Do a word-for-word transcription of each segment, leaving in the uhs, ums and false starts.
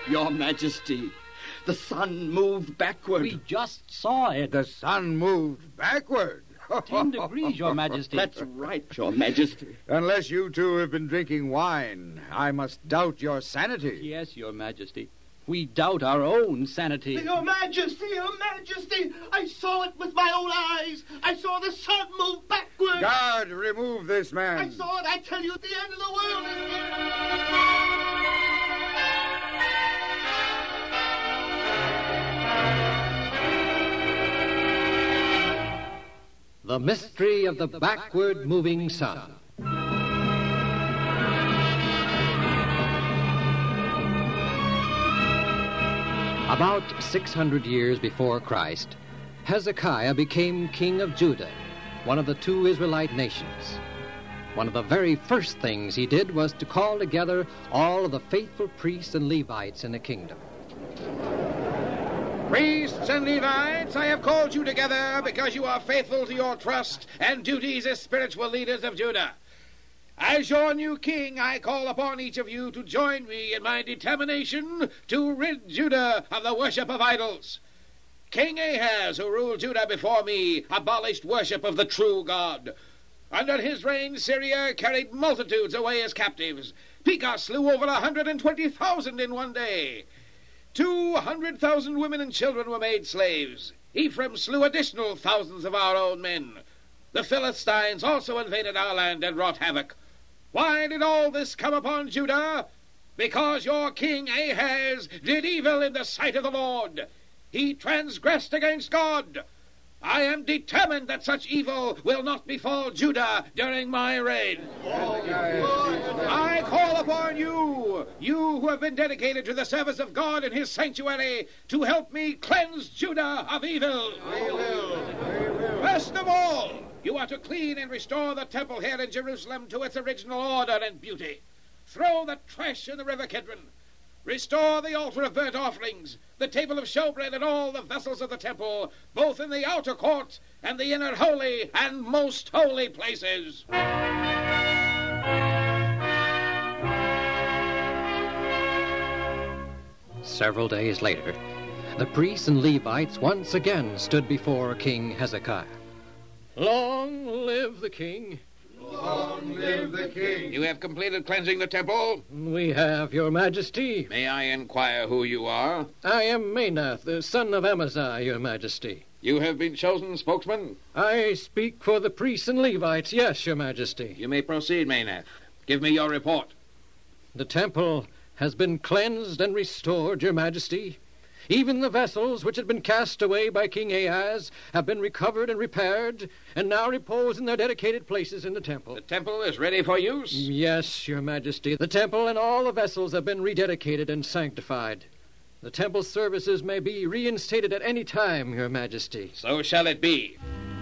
Your Majesty, the sun moved backward. We just saw it. The sun moved backward. Ten degrees, Your Majesty. That's right, Your Majesty. Unless you two have been drinking wine, I must doubt your sanity. Yes, Your Majesty. We doubt our own sanity. Your Majesty, Your Majesty, I saw it with my own eyes. I saw the sun move backward. Guard, remove this man. I saw it. I tell you, the end of the world is here. The mystery of the backward moving sun. About six hundred years before Christ, Hezekiah became king of Judah, one of the two Israelite nations. One of the very first things he did was to call together all of the faithful priests and Levites in the kingdom. Priests and Levites, I have called you together because you are faithful to your trust and duties as spiritual leaders of Judah. As your new king, I call upon each of you to join me in my determination to rid Judah of the worship of idols. King Ahaz, who ruled Judah before me, abolished worship of the true God. Under his reign, Syria carried multitudes away as captives. Pekah slew over one hundred twenty thousand in one day. Two hundred thousand women and children were made slaves. Ephraim slew additional thousands of our own men. The Philistines also invaded our land and wrought havoc. Why did all this come upon Judah? Because your king Ahaz did evil in the sight of the Lord. He transgressed against God. I am determined that such evil will not befall Judah during my reign. I call upon you, you who have been dedicated to the service of God in his sanctuary, to help me cleanse Judah of evil. We will. We will. First of all, you are to clean and restore the temple here in Jerusalem to its original order and beauty. Throw the trash in the river Kidron. Restore the altar of burnt offerings, the table of showbread, and all the vessels of the temple, both in the outer court and the inner holy and most holy places. Several days later, the priests and Levites once again stood before King Hezekiah. Long live the king. Long live the king. You have completed cleansing the temple? We have, Your Majesty. May I inquire who you are? I am Manath, the son of Amaziah, Your Majesty. You have been chosen spokesman? I speak for the priests and Levites, yes, Your Majesty. You may proceed, Manath. Give me your report. The temple has been cleansed and restored, Your Majesty. Even the vessels which had been cast away by King Ahaz have been recovered and repaired, and now repose in their dedicated places in the temple. The temple is ready for use? Yes, Your Majesty. The temple and all the vessels have been rededicated and sanctified. The temple services may be reinstated at any time, Your Majesty. So shall it be.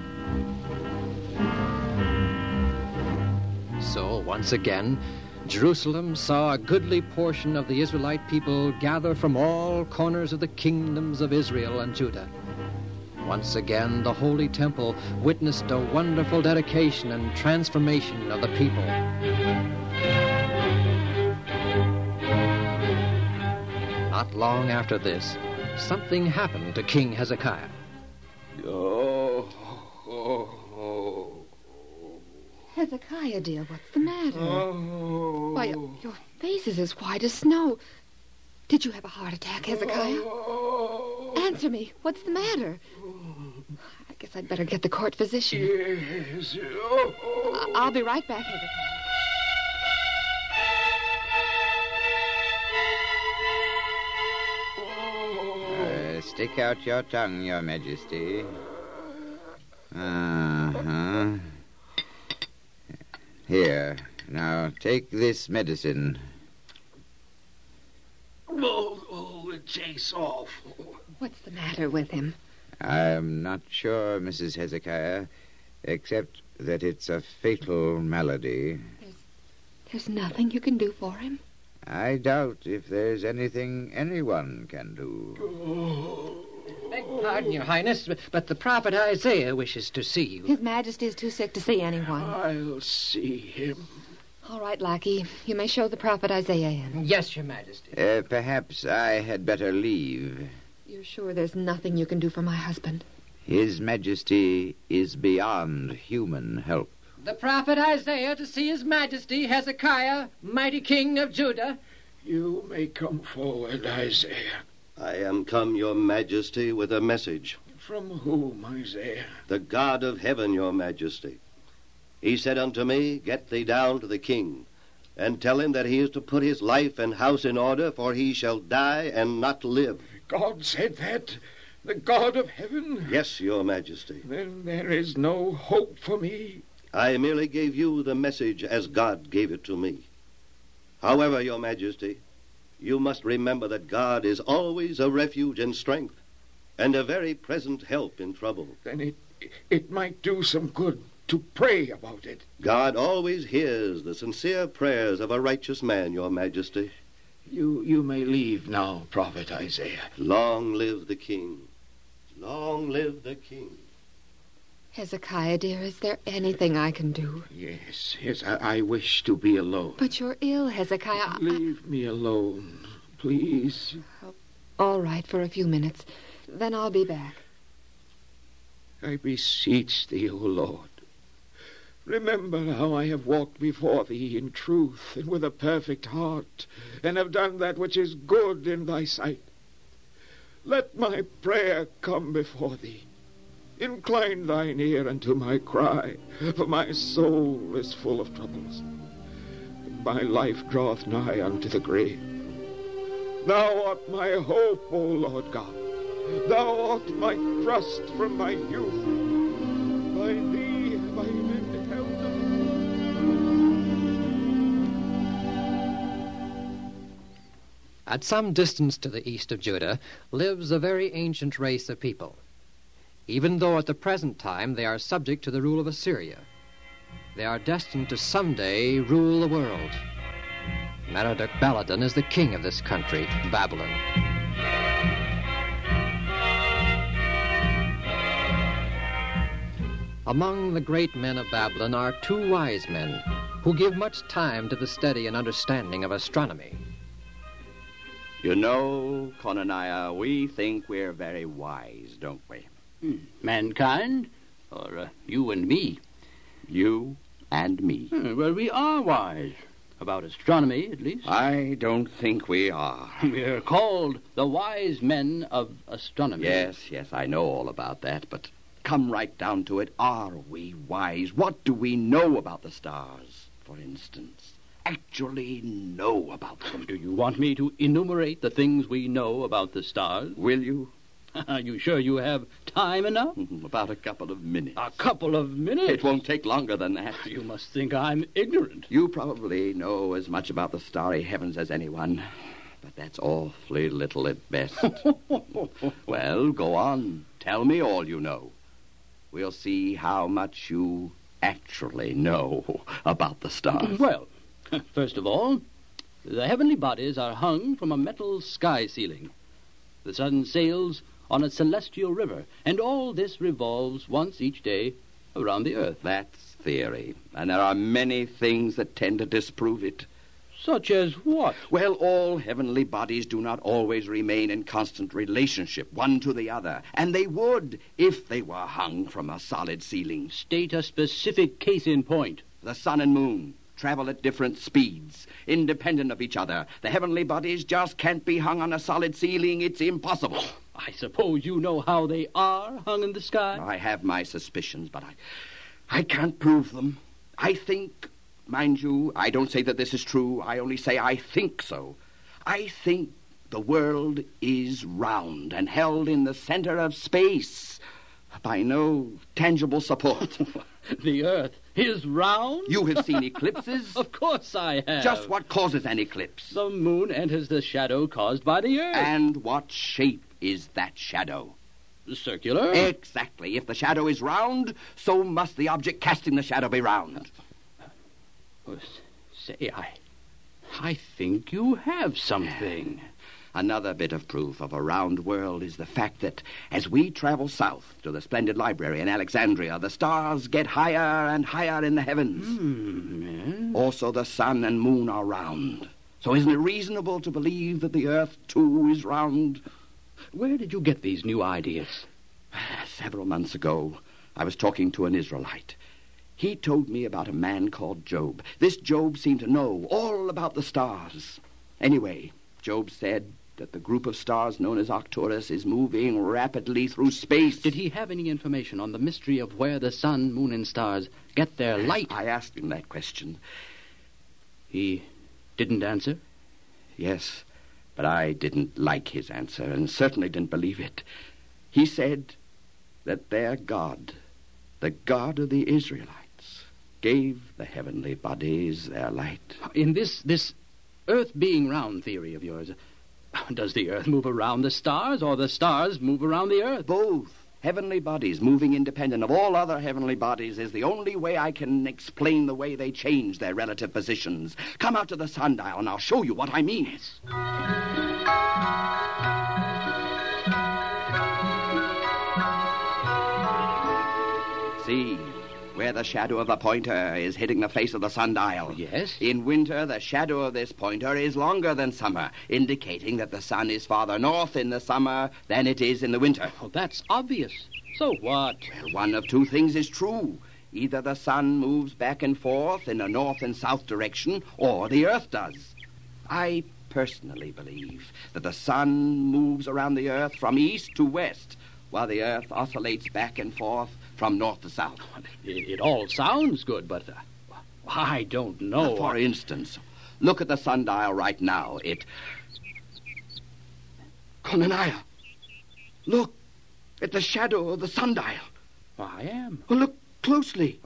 So, once again, Jerusalem saw a goodly portion of the Israelite people gather from all corners of the kingdoms of Israel and Judah. Once again, the Holy Temple witnessed a wonderful dedication and transformation of the people. Not long after this, something happened to King Hezekiah. Oh, oh, oh. Hezekiah, dear, what's the matter? Oh. Why, your, your face is as white as snow. Did you have a heart attack, Hezekiah? Oh. Answer me. What's the matter? I guess I'd better get the court physician. Yes. Oh. I- I'll be right back, Hezekiah. Uh, stick out your tongue, Your Majesty. Uh-huh. Here, now take this medicine. Oh, oh, it tastes awful. What's the matter with him? I'm not sure, Missus Hezekiah, except that it's a fatal malady. There's, there's nothing you can do for him? I doubt if there's anything anyone can do. Beg pardon, Your Highness, but the prophet Isaiah wishes to see you. His Majesty is too sick to see anyone. I'll see him. All right, lackey. You may show the prophet Isaiah in. Yes, Your Majesty. Uh, perhaps I had better leave. You're sure there's nothing you can do for my husband? His Majesty is beyond human help. The prophet Isaiah to see His Majesty Hezekiah, mighty king of Judah. You may come forward, Isaiah. I am come, Your Majesty, with a message. From whom, Isaiah? The God of heaven, Your Majesty. He said unto me, Get thee down to the king, and tell him that he is to put his life and house in order, for he shall die and not live. God said that? The God of heaven? Yes, Your Majesty. Then there is no hope for me. I merely gave you the message as God gave it to me. However, Your Majesty, you must remember that God is always a refuge and strength, and a very present help in trouble. Then it, it might do some good to pray about it. God always hears the sincere prayers of a righteous man, Your Majesty. You, you may leave now, Prophet Isaiah. Long live the king. Long live the king. Hezekiah, dear, is there anything I can do? Yes, yes, I, I wish to be alone. But you're ill, Hezekiah. I- Leave me alone, please. All right, for a few minutes. Then I'll be back. I beseech thee, O Lord. Remember how I have walked before thee in truth and with a perfect heart, and have done that which is good in thy sight. Let my prayer come before thee. Incline thine ear unto my cry, for my soul is full of troubles, and my life draweth nigh unto the grave. Thou art my hope, O Lord God. Thou art my trust from my youth. By thee have I been held up. At some distance to the east of Judah lives a very ancient race of people, even though at the present time they are subject to the rule of Assyria. They are destined to someday rule the world. Merodach Baladan is the king of this country, Babylon. Among the great men of Babylon are two wise men who give much time to the study and understanding of astronomy. You know, Konaniah, we think we're very wise, don't we? Hmm. Mankind? Or uh, you and me? You and me. Hmm, well, we are wise. About astronomy, at least. I don't think we are. We're called the wise men of astronomy. Yes, yes, I know all about that, but come right down to it. Are we wise? What do we know about the stars, for instance? Actually know about them. Do you want me to enumerate the things we know about the stars? Will you? Are you sure you have time enough? About a couple of minutes. A couple of minutes? It won't take longer than that. You must think I'm ignorant. You probably know as much about the starry heavens as anyone, but that's awfully little at best. Well, go on. Tell me all you know. We'll see how much you actually know about the stars. Well, first of all, the heavenly bodies are hung from a metal sky ceiling. The sun sails on a celestial river, and all this revolves once each day around the earth. That's theory, and there are many things that tend to disprove it. Such as what? Well, all heavenly bodies do not always remain in constant relationship, one to the other, and they would if they were hung from a solid ceiling. State a specific case in point. The sun and moon travel at different speeds, independent of each other. The heavenly bodies just can't be hung on a solid ceiling. It's impossible. I suppose you know how they are hung in the sky? I have my suspicions, but I, I can't prove them. I think, mind you, I don't say that this is true. I only say I think so. I think the world is round and held in the center of space by no tangible support. The earth is round? You have seen eclipses? Of course I have. Just what causes an eclipse? The moon enters the shadow caused by the earth. And what shape is that shadow? Circular? Exactly. If the shadow is round, so must the object casting the shadow be round. Uh, say, I... I think you have something. Another bit of proof of a round world is the fact that as we travel south to the splendid library in Alexandria, the stars get higher and higher in the heavens. Hmm, sun? Also, the sun and moon are round. So isn't it reasonable to believe that the earth, too, is round? Where did you get these new ideas? Several months ago, I was talking to an Israelite. He told me about a man called Job. This Job seemed to know all about the stars. Anyway, Job said that the group of stars known as Arcturus is moving rapidly through space. Did he have any information on the mystery of where the sun, moon, and stars get their light? I asked him that question. He didn't answer? Yes, but I didn't like his answer and certainly didn't believe it. He said that their God, the God of the Israelites, gave the heavenly bodies their light. In this, this earth being round theory of yours, does the earth move around the stars or the stars move around the earth? Both. Heavenly bodies moving independent of all other heavenly bodies is the only way I can explain the way they change their relative positions. Come out to the sundial and I'll show you what I mean. Yes. See, where the shadow of the pointer is hitting the face of the sundial. Yes? In winter, the shadow of this pointer is longer than summer, indicating that the sun is farther north in the summer than it is in the winter. Oh, that's obvious. So what? Well, one of two things is true. Either the sun moves back and forth in a north and south direction, or the earth does. I personally believe that the sun moves around the earth from east to west, while the earth oscillates back and forth from north to south. It, it all sounds good, but uh, I don't know. For instance, look at the sundial right now. It... Konaniah, look at the shadow of the sundial. I am. Well, look closely.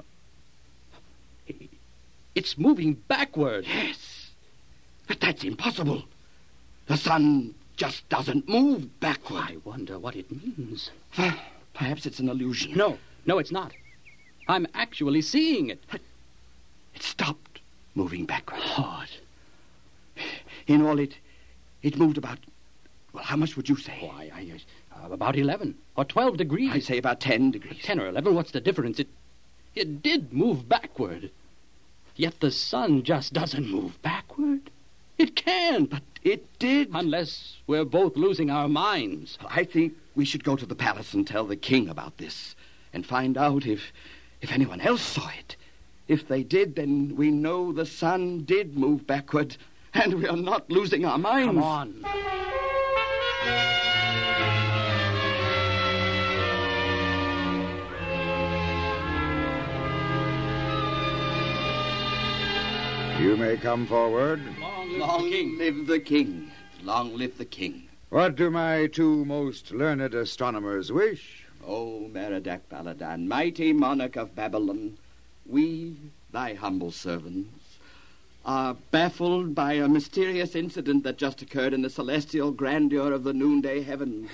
It's moving backward. Yes, but that's impossible. The sun just doesn't move backward. I wonder what it means. Perhaps it's an illusion. No, no, it's not. I'm actually seeing it. It stopped moving backward. What? In all, it it moved about, well, how much would you say? Why, I, uh, about eleven or twelve degrees. I'd say about ten degrees. Ten or eleven, what's the difference? It, it did move backward. Yet the sun just doesn't move backward. It can't. But it did. Unless we're both losing our minds. I think we should go to the palace and tell the king about this and find out if, if anyone else saw it. If they did, then we know the sun did move backward and we are not losing our minds. Come on. You may come forward. Long live Long the king. live the king. Long live the king. What do my two most learned astronomers wish? O Merodach Baladan, mighty monarch of Babylon, we, thy humble servants, are baffled by a mysterious incident that just occurred in the celestial grandeur of the noonday heavens.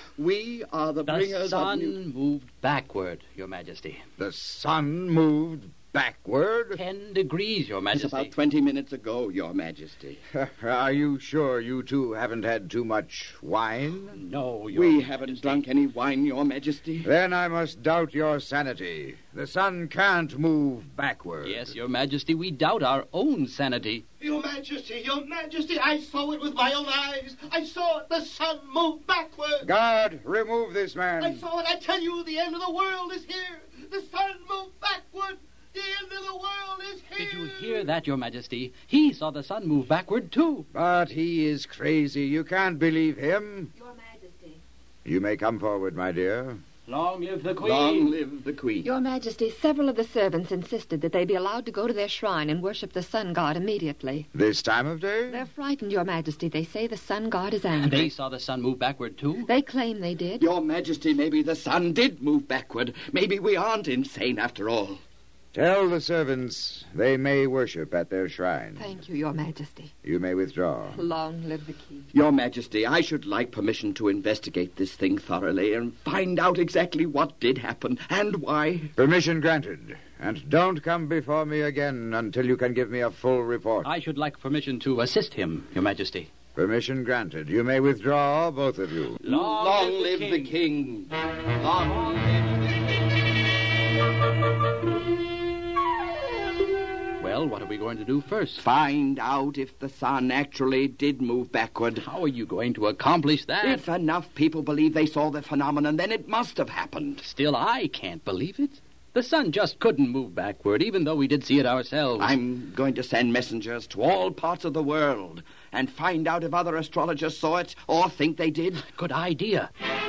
We are the, The bringers sun of new... moved backward, Your Majesty. The sun moved backward? Ten degrees, Your It's Majesty. about twenty minutes ago, Your Majesty. Are you sure you two haven't had too much wine? No, Your We Majesty. haven't drunk any wine, Your Majesty. Then I must doubt your sanity. The sun can't move backward. Yes, Your Majesty, we doubt our own sanity. Your Majesty, Your Majesty, I saw it with my own eyes. I saw it. The sun moved backward. Guard, remove this man. I saw it. I tell you, the end of the world is here. The sun moved backward. The end of the world is here. Did you hear that, Your Majesty? He saw the sun move backward, too. But he is crazy. You can't believe him. Your Majesty. You may come forward, my dear. Long live the Queen. Long live the Queen. Your Majesty, several of the servants insisted that they be allowed to go to their shrine and worship the sun god immediately. This time of day? They're frightened, Your Majesty. They say the sun god is And angry. they saw the sun move backward, too? They claim they did. Your Majesty, maybe the sun did move backward. Maybe we aren't insane after all. Tell the servants they may worship at their shrine. Thank you, Your Majesty. You may withdraw. Long live the king. Your Majesty, I should like permission to investigate this thing thoroughly and find out exactly what did happen and why. Permission granted. And don't come before me again until you can give me a full report. I should like permission to assist him, Your Majesty. Permission granted. You may withdraw, both of you. Long, Long live the king. Long live the king. Well, what are we going to do first? Find out if the sun actually did move backward. How are you going to accomplish that? If enough people believe they saw the phenomenon, then it must have happened. Still, I can't believe it. The sun just couldn't move backward, even though we did see it ourselves. I'm going to send messengers to all parts of the world and find out if other astrologers saw it or think they did. Good idea.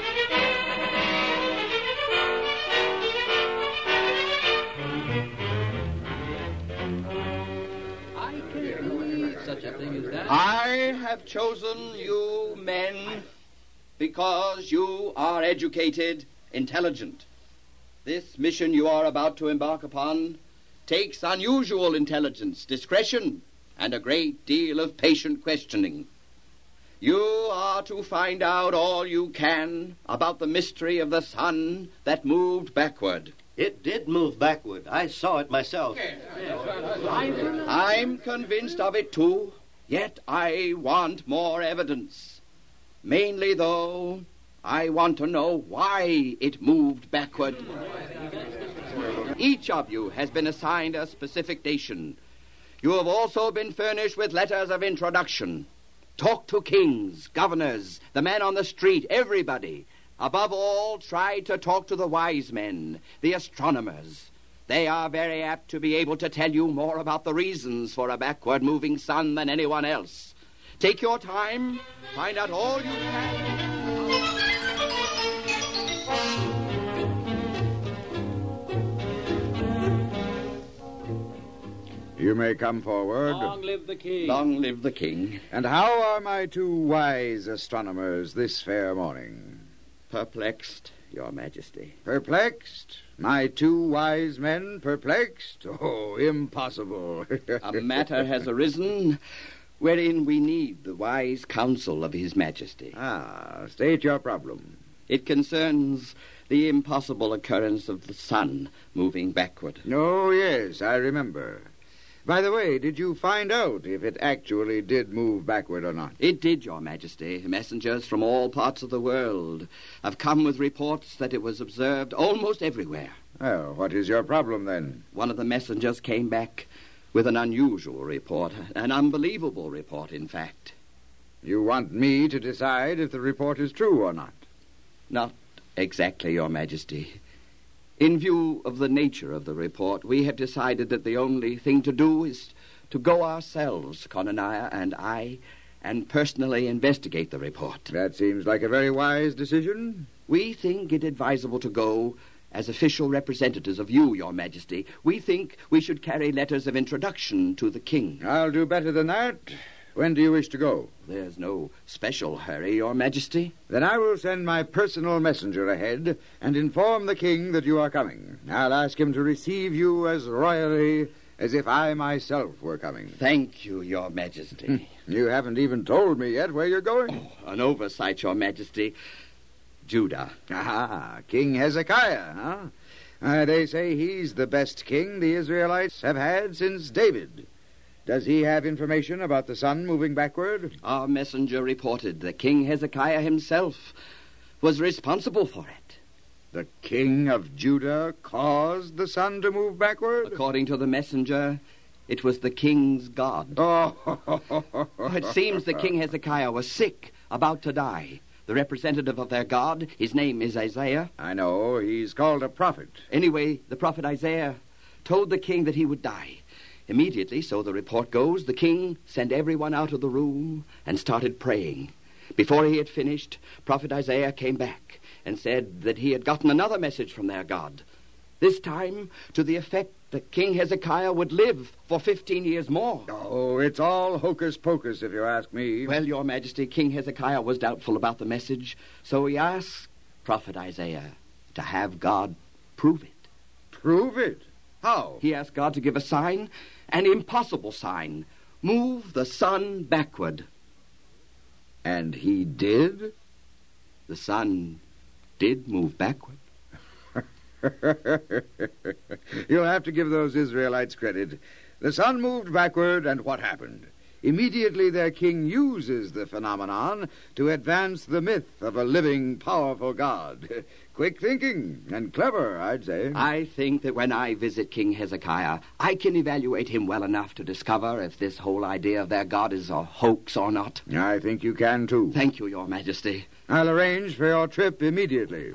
I can believe such a thing as that. I have chosen you men because you are educated, intelligent. This mission you are about to embark upon takes unusual intelligence, discretion, and a great deal of patient questioning. You are to find out all you can about the mystery of the sun that moved backward. It did move backward. I saw it myself. I'm convinced of it, too, yet I want more evidence. Mainly, though, I want to know why it moved backward. Each of you has been assigned a specific nation. You have also been furnished with letters of introduction. Talk to kings, governors, the men on the street, everybody. Above all, try to talk to the wise men, the astronomers. They are very apt to be able to tell you more about the reasons for a backward-moving sun than anyone else. Take your time, find out all you can. You may come forward. Long live the king. Long live the king. And how are my two wise astronomers this fair morning? Perplexed, Your Majesty. Perplexed? My two wise men perplexed? Oh, impossible. A matter has arisen wherein we need the wise counsel of His Majesty. Ah, state your problem. It concerns the impossible occurrence of the sun moving backward. Oh, yes, I remember. By the way, did you find out if it actually did move backward or not? It did, Your Majesty. Messengers from all parts of the world have come with reports that it was observed almost everywhere. Well, what is your problem, then? One of the messengers came back with an unusual report, an unbelievable report, in fact. You want me to decide if the report is true or not? Not exactly, Your Majesty. In view of the nature of the report, we have decided that the only thing to do is to go ourselves, Konania and I, and personally investigate the report. That seems like a very wise decision. We think it advisable to go as official representatives of you, Your Majesty. We think we should carry letters of introduction to the king. I'll do better than that. When do you wish to go? There's no special hurry, Your Majesty. Then I will send my personal messenger ahead and inform the king that you are coming. I'll ask him to receive you as royally as if I myself were coming. Thank you, Your Majesty. You haven't even told me yet where you're going. Oh, an oversight, Your Majesty. Judah. Ah, King Hezekiah, huh? Uh, they say he's the best king the Israelites have had since David. Does he have information about the sun moving backward? Our messenger reported that King Hezekiah himself was responsible for it. The king of Judah caused the sun to move backward? According to the messenger, it was the king's god. Oh, It seems that King Hezekiah was sick, about to die. The representative of their god, his name is Isaiah. I know, he's called a prophet. Anyway, the prophet Isaiah told the king that he would die. Immediately, so the report goes, the king sent everyone out of the room and started praying. Before he had finished, Prophet Isaiah came back and said that he had gotten another message from their God. This time, to the effect that King Hezekiah would live for fifteen years more. Oh, it's all hocus pocus, if you ask me. Well, Your Majesty, King Hezekiah was doubtful about the message, so he asked Prophet Isaiah to have God prove it. Prove it? How? He asked God to give a sign, an impossible sign. Move the sun backward. And he did? The sun did move backward. You'll have to give those Israelites credit. The sun moved backward, and what happened? Immediately their king uses the phenomenon to advance the myth of a living, powerful God. Quick thinking and clever, I'd say. I think that when I visit King Hezekiah, I can evaluate him well enough to discover if this whole idea of their God is a hoax or not. I think you can, too. Thank you, Your Majesty. I'll arrange for your trip immediately.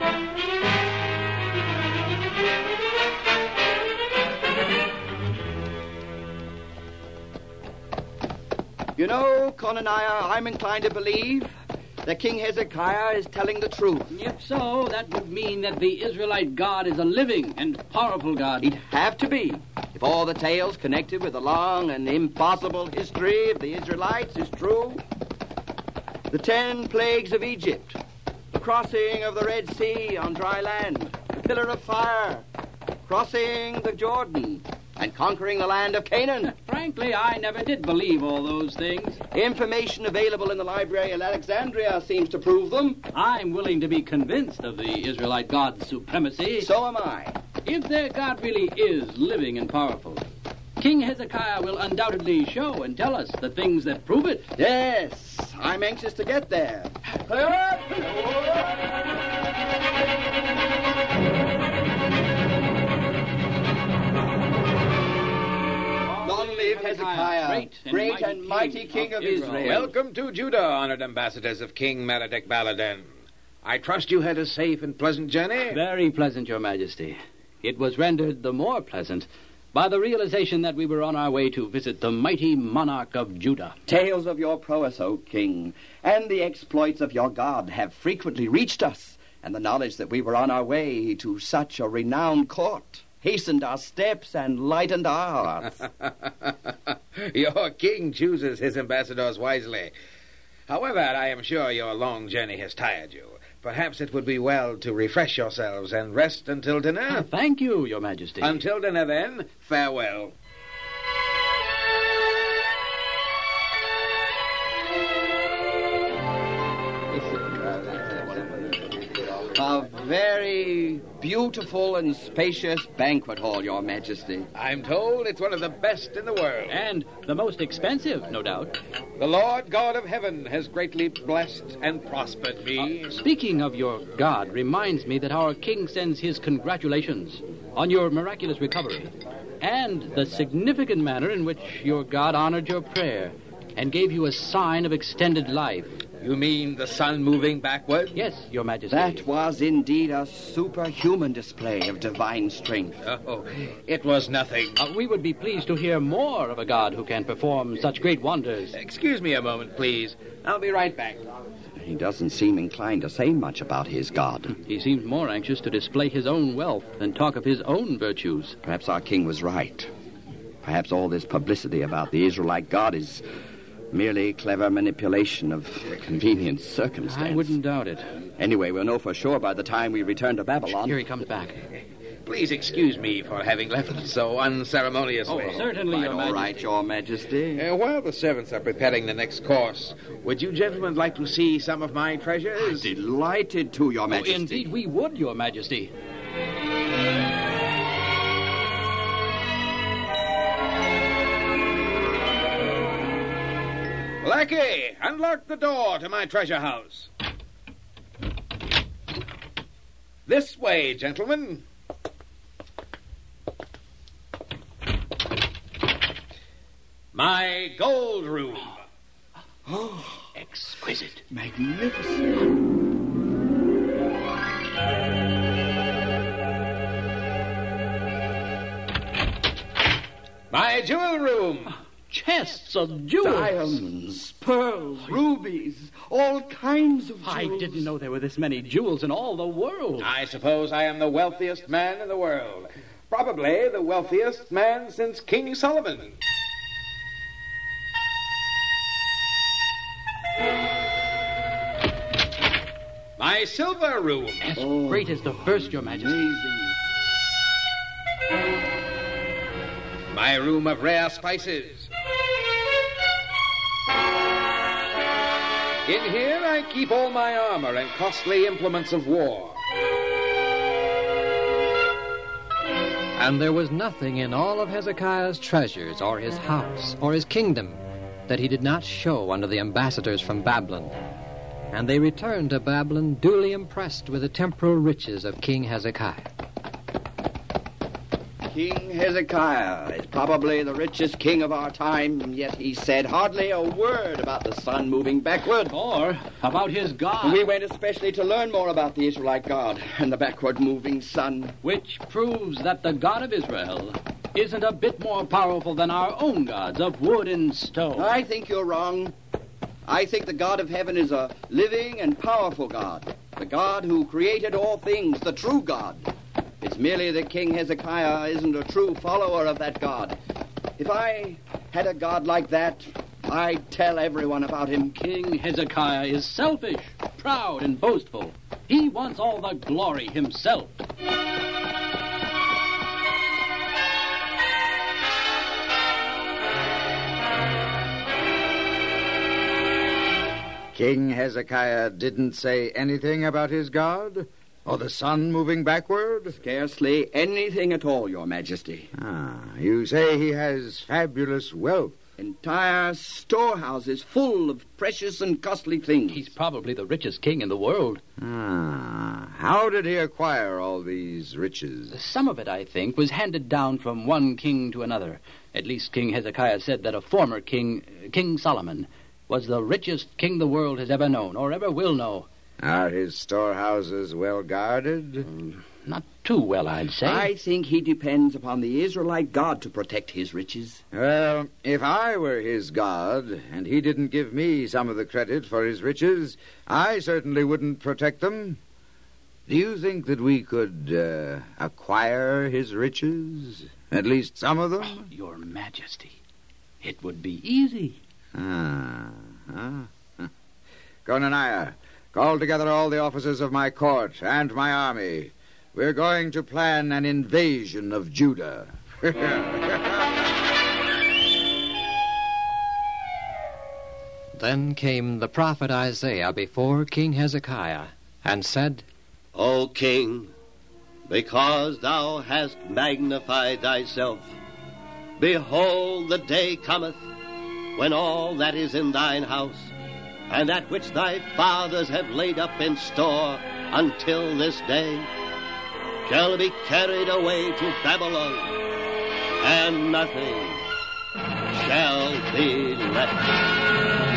You know, Conaniah, I'm inclined to believe that King Hezekiah is telling the truth. If so, that would mean that the Israelite God is a living and powerful God. He'd have to be, if all the tales connected with the long and impossible history of the Israelites is true. The ten plagues of Egypt, the crossing of the Red Sea on dry land, the pillar of fire, crossing the Jordan, and conquering the land of Canaan. Frankly, I never did believe all those things. Information available in the library at Alexandria seems to prove them. I'm willing to be convinced of the Israelite God's supremacy. So am I. If their God really is living and powerful, King Hezekiah will undoubtedly show and tell us the things that prove it. Yes, I'm anxious to get there. Long live Hezekiah, great and great mighty and mighty king king of of Israel. Israel. Welcome to Judah, honored ambassadors of King Merodach Baladan. I trust you had a safe and pleasant journey. Very pleasant, Your Majesty. It was rendered the more pleasant by the realization that we were on our way to visit the mighty monarch of Judah. Tales of your prowess, O king, and the exploits of your God have frequently reached us, and the knowledge that we were on our way to such a renowned court hastened our steps and lightened our hearts. Your king chooses his ambassadors wisely. However, I am sure your long journey has tired you. Perhaps it would be well to refresh yourselves and rest until dinner. Thank you, Your Majesty. Until dinner, then, farewell. A very beautiful and spacious banquet hall, Your Majesty. I'm told it's one of the best in the world. And the most expensive, no doubt. The Lord God of heaven has greatly blessed and prospered me. Uh, speaking of your God reminds me that our king sends his congratulations on your miraculous recovery and the significant manner in which your God honored your prayer and gave you a sign of extended life. You mean the sun moving backward? Yes, Your Majesty. That was indeed a superhuman display of divine strength. Oh, it was nothing. Uh, we would be pleased to hear more of a God who can perform such great wonders. Excuse me a moment, please. I'll be right back. He doesn't seem inclined to say much about his God. He seems more anxious to display his own wealth than talk of his own virtues. Perhaps our king was right. Perhaps all this publicity about the Israelite God is merely clever manipulation of convenient circumstance. I wouldn't doubt it. Anyway, we'll know for sure by the time we return to Babylon. Here he comes back. Please excuse me for having left so unceremoniously. Oh, certainly, Quite Your all Majesty. right, Your Majesty. Uh, while the servants are preparing the next course, would you gentlemen like to see some of my treasures? Delighted to, Your Oh, Majesty. indeed, we would, Your Majesty. Lackey, unlock the door to my treasure house. This way, gentlemen. My gold room. Oh, Exquisite. magnificent. My jewel room. Chests of jewels. Diamonds, pearls, rubies, all kinds of jewels. I didn't know there were this many jewels in all the world. I suppose I am the wealthiest man in the world. Probably the wealthiest man since King Solomon. My silver room. As Oh, great as the first, Your Majesty. Amazing. My room of rare spices. In here I keep all my armor and costly implements of war. And there was nothing in all of Hezekiah's treasures, or his house, or his kingdom that he did not show unto the ambassadors from Babylon. And they returned to Babylon duly impressed with the temporal riches of King Hezekiah. King Hezekiah is probably the richest king of our time, yet he said hardly a word about the sun moving backward. Or about his God. We went especially to learn more about the Israelite God and the backward-moving sun. Which proves that the God of Israel isn't a bit more powerful than our own gods of wood and stone. I think you're wrong. I think the God of heaven is a living and powerful God. The God who created all things, the true God. It's merely that King Hezekiah isn't a true follower of that God. If I had a God like that, I'd tell everyone about him. King Hezekiah is selfish, proud, and boastful. He wants all the glory himself. King Hezekiah didn't say anything about his God? Or the sun moving backward? Scarcely anything at all, Your Majesty. Ah, you say he has fabulous wealth. Entire storehouses full of precious and costly things. He's probably the richest king in the world. Ah, how did he acquire all these riches? Some of it, I think, was handed down from one king to another. At least King Hezekiah said that a former king, King Solomon, was the richest king the world has ever known, or ever will know. Are his storehouses well guarded? Mm, not too well, I'd say. I think he depends upon the Israelite God to protect his riches. Well, if I were his God, and he didn't give me some of the credit for his riches, I certainly wouldn't protect them. Do you think that we could uh, acquire his riches? At least some of them? Oh, Your Majesty, it would be easy. Ah, ah. Conaniah, call together all the officers of my court and my army. We're going to plan an invasion of Judah. Then came the prophet Isaiah before King Hezekiah, and said, O king, because thou hast magnified thyself, behold, the day cometh when all that is in thine house, and that which thy fathers have laid up in store until this day, shall be carried away to Babylon, and nothing shall be left.